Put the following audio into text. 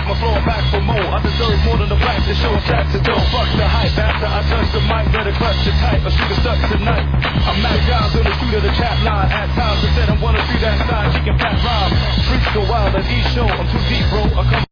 my floor back for more. I deserve more than the wax to show tracks to dough. Fuck the hype, after I touch the mic, better clutch the type. I shoot a stuck tonight. I'm Mac Guys on the shoot of the chat line. At times I said I wanna see that side, she can pat rhyme. Freaks go wild at each show, I'm too deep, bro. I come